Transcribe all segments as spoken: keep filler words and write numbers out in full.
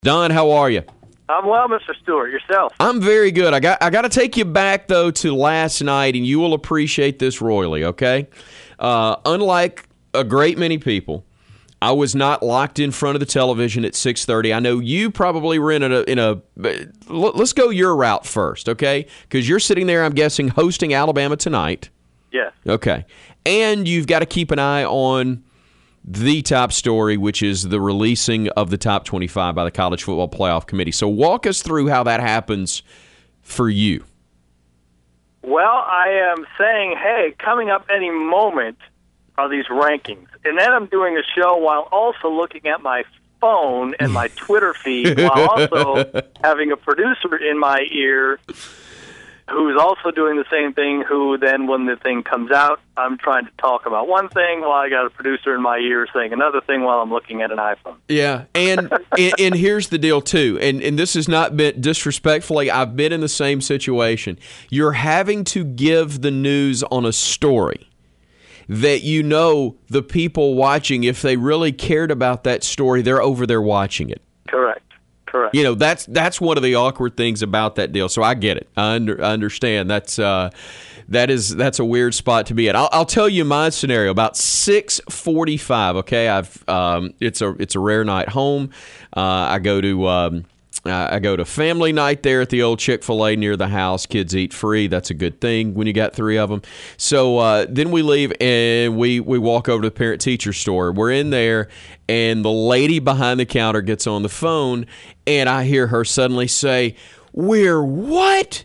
Don, how are you? I'm well, Mister Stewart. Yourself? I'm very good. I got I got to take you back, though, to last night, and you will appreciate this royally, okay? Uh, unlike a great many people, I was not locked in front of the television at six thirty. I know you probably were in a, in a – let's go your route first, okay? Because you're sitting there, I'm guessing, hosting Alabama tonight. Yes. Okay. And you've got to keep an eye on – the top story, which is the releasing of the top twenty-five by the College Football Playoff Committee. So walk us through how that happens for you. Well, I am saying, hey, coming up any moment are these rankings. And then I'm doing a show while also looking at my phone and my Twitter feed while also having a producer in my ear who's also doing the same thing, who then when the thing comes out, I'm trying to talk about one thing while I got a producer in my ear saying another thing while I'm looking at an iPhone. Yeah, and and, and here's the deal, too, and, and this has not been disrespectfully, I've been in the same situation. You're having to give the news on a story that you know the people watching, if they really cared about that story, they're over there watching it. Correct. Correct. You know, that's that's one of the awkward things about that deal. So I get it. I, under, I understand. That's uh, that is that's a weird spot to be at. I'll, I'll tell you my scenario. About six forty-five. Okay, I've um, it's a it's a rare night home. Uh, I go to um, I go to family night there at the old Chick-fil-A near the house. Kids eat free. That's a good thing when you got three of them. So uh, then we leave and we, we walk over to the parent-teacher store. We're in there, and the lady behind the counter gets on the phone, and I hear her suddenly say, "We're what?"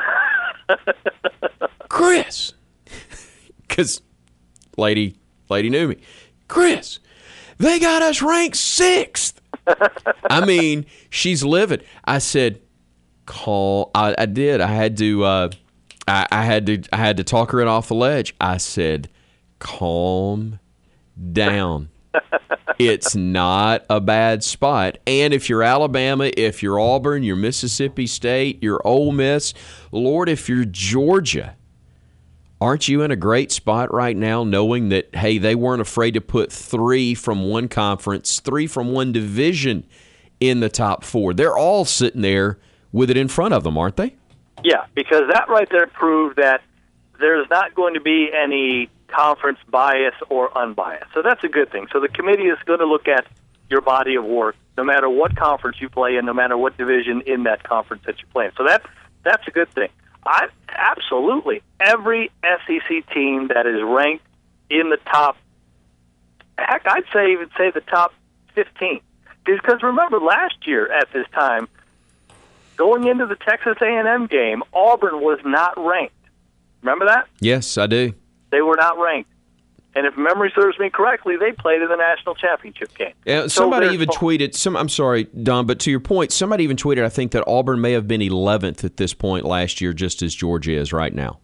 Chris. Because lady, lady knew me. Chris, they got us ranked sixth. I mean, she's livid. I said, "Call." I, I did. I had to. Uh, I, I had to. I had to talk her in off the ledge. I said, "Calm down. It's not a bad spot. And if you're Alabama, if you're Auburn, you're Mississippi State, you're Ole Miss, Lord, if you're Georgia, aren't you in a great spot right now knowing that, hey, they weren't afraid to put three from one conference, three from one division in the top four? They're all sitting there with it in front of them, aren't they?" Yeah, because that right there proved that there's not going to be any conference bias or unbiased. So that's a good thing. So the committee is going to look at your body of work no matter what conference you play in, no matter what division in that conference that you play in. So that, that's a good thing. I absolutely every S E C team that is ranked in the top, heck, I'd say even say the top fifteen. Because remember, last year at this time, going into the Texas A and M game, Auburn was not ranked. Remember that? Yes, I do. They were not ranked. And if memory serves me correctly, they played in the national championship game. Yeah, somebody so even tweeted, some, I'm sorry, Don, but to your point, somebody even tweeted, I think, that Auburn may have been eleventh at this point last year, just as Georgia is right now.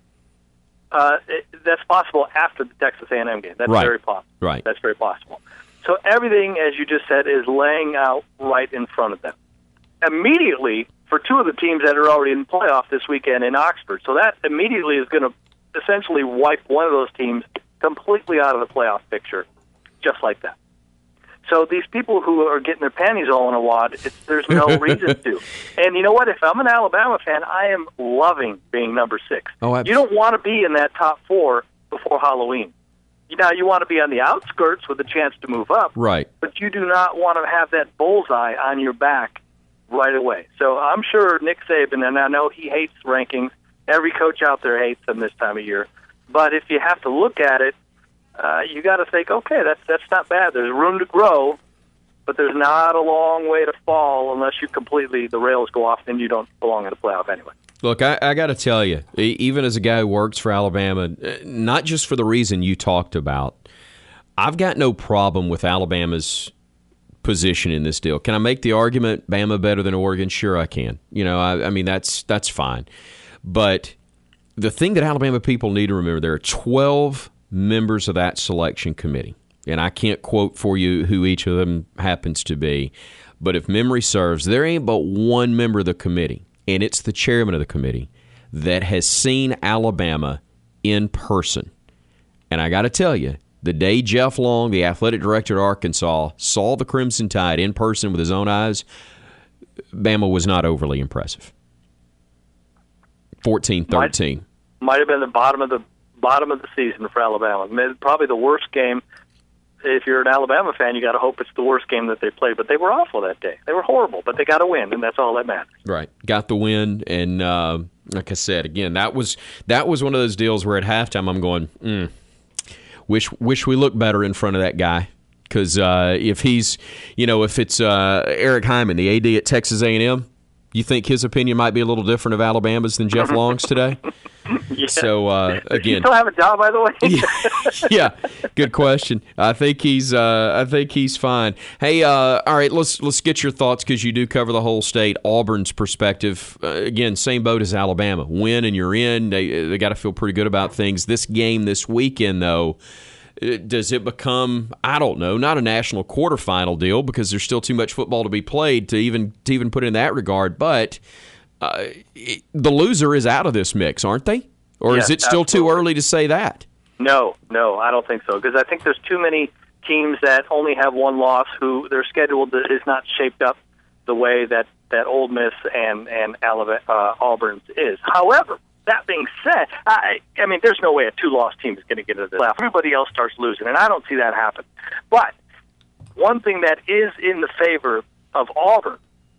Uh, it, that's possible after the Texas A and M game. That's right. very possible. Right. That's very possible. So everything, as you just said, is laying out right in front of them. Immediately, for two of the teams that are already in the playoff this weekend in Oxford. So that immediately is going to essentially wipe one of those teams completely out of the playoff picture, just like that. So these people who are getting their panties all in a wad, it's, there's no reason to. And you know what? If I'm an Alabama fan, I am loving being number six. Oh, you don't want to be in that top four before Halloween. You know, you want to be on the outskirts with a chance to move up. Right. But you do not want to have that bullseye on your back right away. So I'm sure Nick Saban, and I know he hates rankings. Every coach out there hates them this time of year. But if you have to look at it, uh, you got to think, okay, that's that's not bad. There's room to grow, but there's not a long way to fall unless you completely, the rails go off, and you don't belong in the playoff anyway. Look, I, I got to tell you, even as a guy who works for Alabama, not just for the reason you talked about, I've got no problem with Alabama's position in this deal. Can I make the argument, Bama better than Oregon? Sure, I can. You know, I, I mean, that's that's fine. But the thing that Alabama people need to remember, there are twelve members of that selection committee. And I can't quote for you who each of them happens to be. But if memory serves, there ain't but one member of the committee, and it's the chairman of the committee, that has seen Alabama in person. And I got to tell you, The day Jeff Long, the athletic director at Arkansas, saw the Crimson Tide in person with his own eyes, Bama was not overly impressive. fourteen thirteen. Might, might have been the bottom of the bottom of the season for Alabama. Probably the worst game. If you're an Alabama fan, you got to hope it's the worst game that they played. But they were awful that day. They were horrible, but they got a win, and that's all that matters. Right, got the win, and uh, like I said, again, that was that was one of those deals where at halftime I'm going, mm, wish wish we looked better in front of that guy. Because uh, if he's, you know, if it's uh, Eric Hyman, the A D at Texas A and M, you think his opinion might be a little different of Alabama's than Jeff Long's today? Yeah. So uh, again, does he still have a job, by the way? yeah, yeah, good question. I think he's, uh, I think he's fine. Hey, uh, all right, let's let's get your thoughts because you do cover the whole state. Auburn's perspective, uh, again, same boat as Alabama. Win and you're in. They they got to feel pretty good about things. This game this weekend, though. Does it become, I don't know, not a national quarterfinal deal because there's still too much football to be played to even to even put in that regard, but uh, it, the loser is out of this mix, aren't they? Or yes, is it still absolutely. too early to say that? No, no, I don't think so because I think there's too many teams that only have one loss who their schedule is not shaped up the way that, that Ole Miss and, and Alabama, uh, Auburn's is. However, that being said, I, I mean, there's no way a two-loss team is going to get into the playoff. Everybody else starts losing, and I don't see that happen. But one thing that is in the favor of Auburn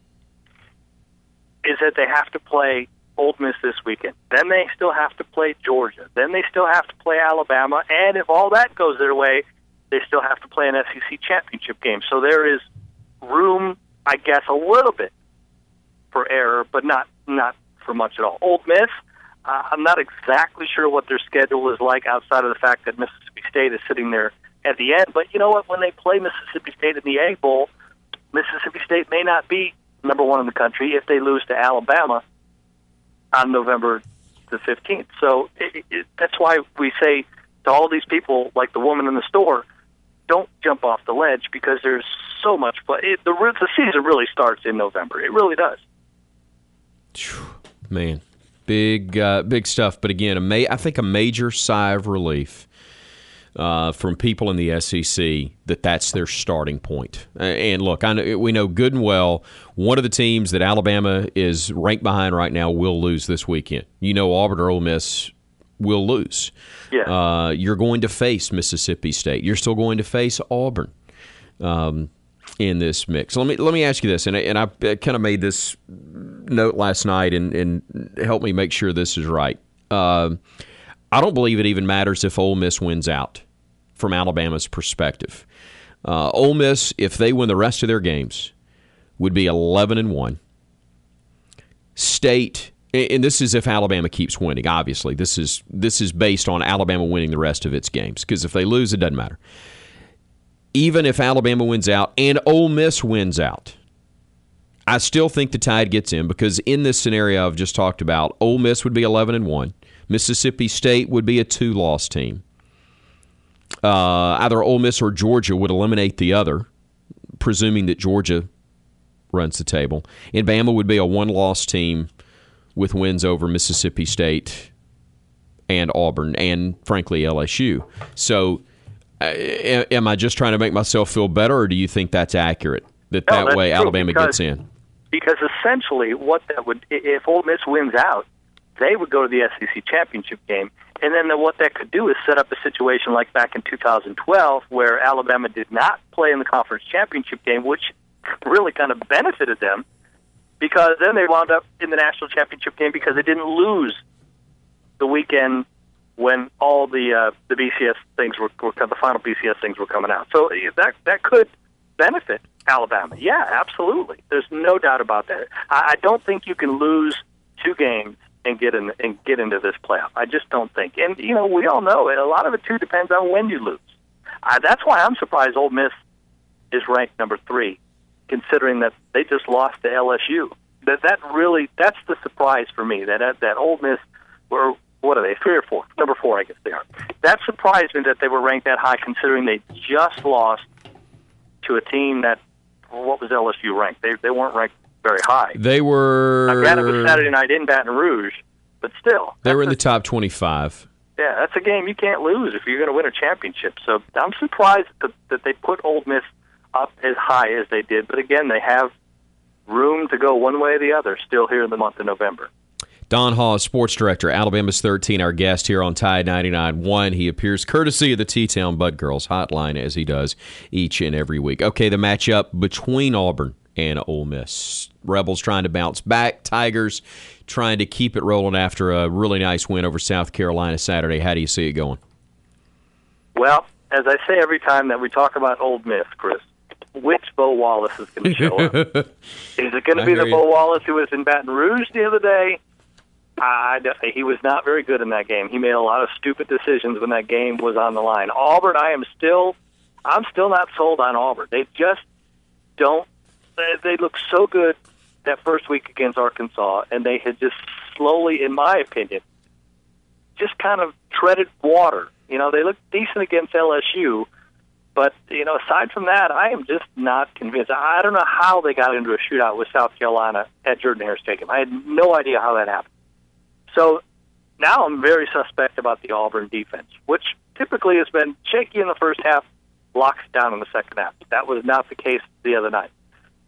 is that they have to play Ole Miss this weekend. Then they still have to play Georgia. Then they still have to play Alabama. And if all that goes their way, they still have to play an S E C championship game. So there is room, I guess, a little bit for error, but not not for much at all. Ole Miss, Uh, I'm not exactly sure what their schedule is like outside of the fact that Mississippi State is sitting there at the end. But you know what? When they play Mississippi State in the Egg Bowl, Mississippi State may not be number one in the country if they lose to Alabama on November the fifteenth. So it, it, that's why we say to all these people, like the woman in the store, don't jump off the ledge because there's so much play. It, the, the season really starts in November. It really does. Man. Big, uh, big stuff. But again, a ma- I think a major sigh of relief uh, from people in the S E C that that's their starting point. And look, I know, we know good and well one of the teams that Alabama is ranked behind right now will lose this weekend. You know, Auburn or Ole Miss will lose. Yeah. Uh, you're going to face Mississippi State. You're still going to face Auburn. Um, in this mix. Let me let me ask you this, and I, and I kind of made this note last night, and, and help me make sure this is right. Uh, I don't believe it even matters if Ole Miss wins out from Alabama's perspective. Uh, Ole Miss, if they win the rest of their games, would be eleven and one. State, and this is if Alabama keeps winning. Obviously, this is this is based on Alabama winning the rest of its games, because if they lose, it doesn't matter. Even if Alabama wins out and Ole Miss wins out, I still think the Tide gets in because in this scenario I've just talked about, Ole Miss would be eleven and one. Mississippi State would be a two-loss team. Uh, either Ole Miss or Georgia would eliminate the other, presuming that Georgia runs the table. And Bama would be a one-loss team with wins over Mississippi State and Auburn and, frankly, L S U. So Uh, am I just trying to make myself feel better, or do you think that's accurate, that no, that way true, Alabama because, gets in? Because essentially what that would, if Ole Miss wins out, they would go to the S E C championship game, and then the, what that could do is set up a situation like back in two thousand twelve where Alabama did not play in the conference championship game, which really kind of benefited them because then they wound up in the national championship game because they didn't lose the weekend when all the uh, the B C S things were, were the final B C S things were coming out. So that that could benefit Alabama. Yeah, absolutely. There's no doubt about that. I, I don't think you can lose two games and get in and get into this playoff. I just don't think. And you know, we all know it. A lot of it too depends on when you lose. Uh, that's why I'm surprised Ole Miss is ranked number three, considering that they just lost to L S U. That that really that's the surprise for me. That that Ole Miss were. What are they, three or four? Number four, I guess they are. That surprised me that they were ranked that high, considering they just lost to a team that, what was L S U ranked? They they weren't ranked very high. They were... I got it was Saturday night in Baton Rouge, but still. They were in the top twenty-five. Yeah, that's a game you can't lose if you're going to win a championship. So I'm surprised that, that they put Ole Miss up as high as they did. But again, they have room to go one way or the other still here in the month of November. Don Hawes, sports director, Alabama's thirteen, our guest here on Tide ninety-nine point one. He appears courtesy of the T-Town Bud Girls hotline, as he does each and every week. Okay, the matchup between Auburn and Ole Miss. Rebels trying to bounce back. Tigers trying to keep it rolling after a really nice win over South Carolina Saturday. How do you see it going? Well, as I say every time that we talk about Ole Miss, Chris, which Bo Wallace is going to show up? Is it going to be the you. Bo Wallace who was in Baton Rouge the other day? I, he was not very good in that game. He made a lot of stupid decisions when that game was on the line. Auburn, I am still, I'm still not sold on Auburn. They just don't. They, they look so good that first week against Arkansas, and they had just slowly, in my opinion, just kind of treaded water. You know, they looked decent against L S U, but you know, aside from that, I am just not convinced. I don't know how they got into a shootout with South Carolina at Jordan-Hare Stadium. I had no idea how that happened. So now I'm very suspect about the Auburn defense, which typically has been shaky in the first half, locks down in the second half. That was not the case the other night.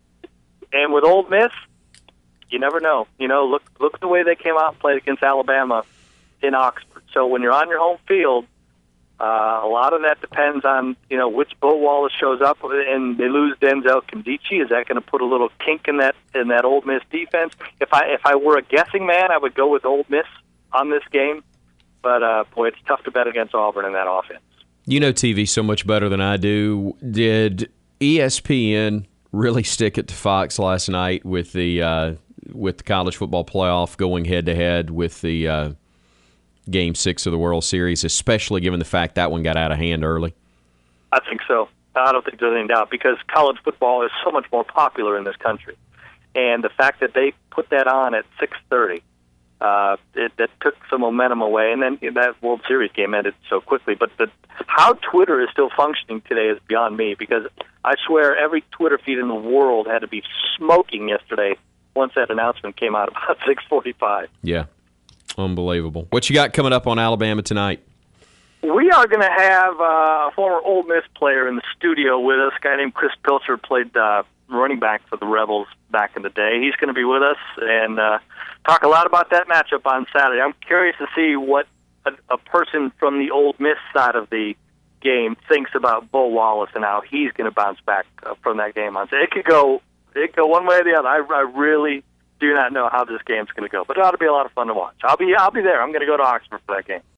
And with Ole Miss, you never know. You know, look look at the way they came out and played against Alabama in Oxford. So when you're on your home field, uh, a lot of that depends on, you know, which Bo Wallace shows up and they lose Denzel Kimdichie. Is that going to put a little kink in that in that Ole Miss defense? If I if I were a guessing man, I would go with Ole Miss on this game. But uh, boy, it's tough to bet against Auburn in that offense. You know T V so much better than I do. Did E S P N really stick it to Fox last night with the uh, with the college football playoff going head to head with the uh, Game Six of the World Series, especially given the fact that one got out of hand early? I think so. I don't think there's any doubt because college football is so much more popular in this country, and the fact that they put that on at six thirty, uh, it, that took some momentum away, and then that World Series game ended so quickly. But the, how Twitter is still functioning today is beyond me because I swear every Twitter feed in the world had to be smoking yesterday once that announcement came out about six forty-five. Yeah, unbelievable. What you got coming up on Alabama tonight? We are going to have uh, a former Ole Miss player in the studio with us, a guy named Chris Pilcher, played uh, running back for the Rebels back in the day. He's going to be with us and uh, talk a lot about that matchup on Saturday. I'm curious to see what a, a person from the Ole Miss side of the game thinks about Bo Wallace and how he's going to bounce back uh, from that game on Saturday. It could go, it could go one way or the other. I, I really do not know how this game's going to go, but it ought to be a lot of fun to watch. I'll be, I'll be there. I'm going to go to Oxford for that game.